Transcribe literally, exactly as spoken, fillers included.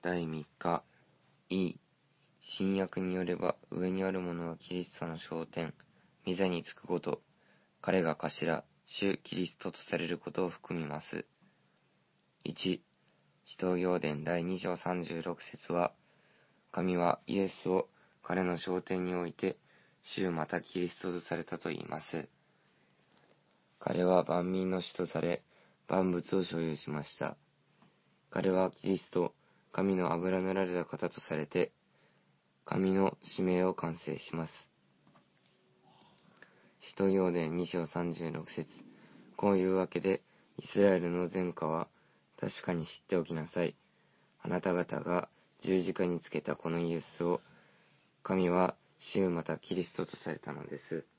だいみっか、E、新約によれば上にあるものはキリストの昇天、御座につくこと、彼が頭、主キリストとされることを含みます。いち、使徒行伝だいに章さんじゅうろく節は、神はイエスを彼の昇天において、主またキリストとされたと言います。彼は万民の主とされ、万物を所有しました。彼はキリスト、神の油塗られた方とされて、神の使命を完成します。使徒行伝に章さんじゅうろく節、こういうわけで、イスラエルの全家は確かに知っておきなさい。あなた方が十字架につけたこのイエスを、神は主またキリストとされたのです。